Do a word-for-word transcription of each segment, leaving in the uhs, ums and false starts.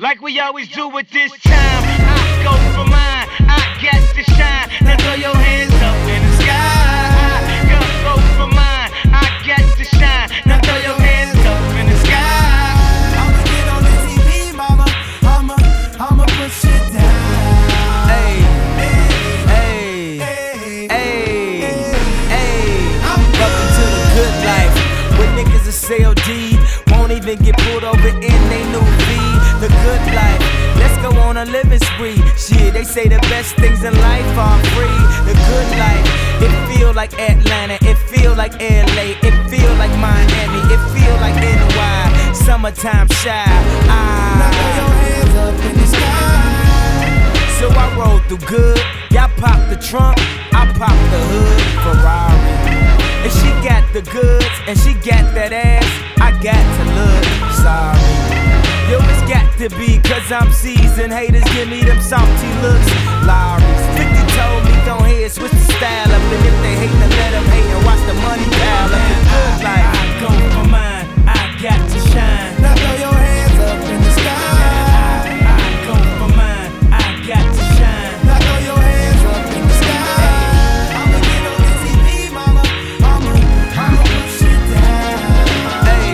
Like we always do at this time, I go for mine, I get to shine. Now throw your hands up in the sky. Go, go for mine, I get to shine. Now throw your hands up in the sky. I'ma get on the T V, mama. I'ma, I'ma push it down. Hey, hey, hey, hey, hey. Welcome to the good life, where niggas are C L D, won't even get pulled over in they new V. The good life, let's go on a living spree. Shit, they say the best things in life are free. The good life, it feel like Atlanta, it feel like L A, it feel like Miami, it feel like N Y. Summertime shy. Now throw your hands up in the sky. So I roll through good, y'all pop the trunk, I pop the hood, Ferrari. And she got the goods, and she got that ass, I got to look sorry. Yo, it's got to be, cause I'm seasoned. Haters give me them salty looks. Lowry's fifty told me don't hear, switch the style up. And if they hate, then let them hate and watch the money pile up. The good life, I go for mine, I got to shine. Now throw your hands up in the sky. I, I go for mine, I got to shine. Now throw your hands up in the sky. I'ma get on the T V, mama. I'ma, I'ma push it down. Hey,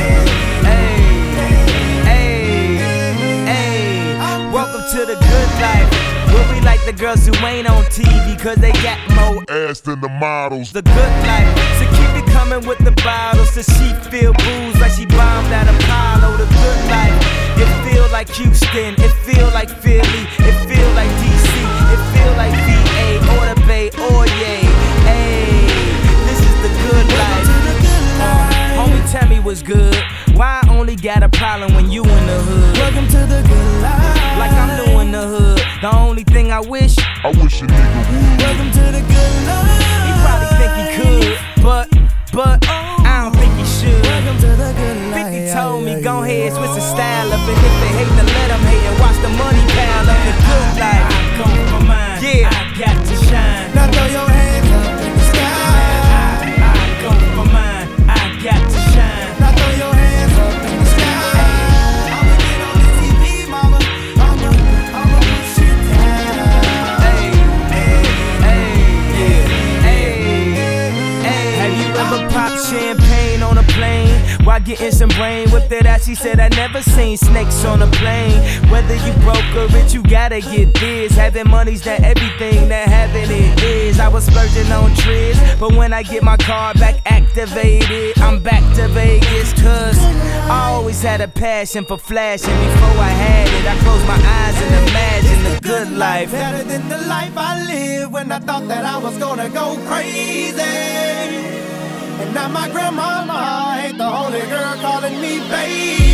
hey, welcome to the good life, where we like the girls who ain't on T V, cause they got more ass than the models. the good life, so keep it coming with the bottles, so she feel booze like she bombed at Apollo. The good life, it feel like Houston, it feel like Philly, it feel like D C, it feel like V A or the Bay or yay. Hey, this is the good life. Uh, homie, tell me what's good. Why I only got a problem when you in the hood? Welcome to the good life. Like I'm new in the hood. The only thing I wish, I wish a nigga would. Welcome to the good life. he probably think he could, but, but, I don't think he should. Welcome to the good life. fifty told me, go ahead, switch the style up. And if they hate, then let them hate and watch the money pile up. The good life, I go for mine, yeah, I got to shine. Now throw your hands up in the sky. I, I go for mine, I got to shine. Now throw your hands up in the sky. I'ma get on the T V, mama. I'ma, I'ma push it down. Hey, hey, yeah, hey, hey. Have you ever popped champagne on a plane while getting some brain with it out? She said I never seen snakes on a plane. Whether you broke or rich, you gotta get this. Having money's not everything that having it is. I was splurging on trips, but when I get my card back activated, I'm back to Vegas. Cause I always had a passion for flashing. Before I had it, I closed my eyes and imagined the good life. Better than the life I lived when I thought that I was gonna go crazy. And now my grandmama ain't the only girl calling me baby.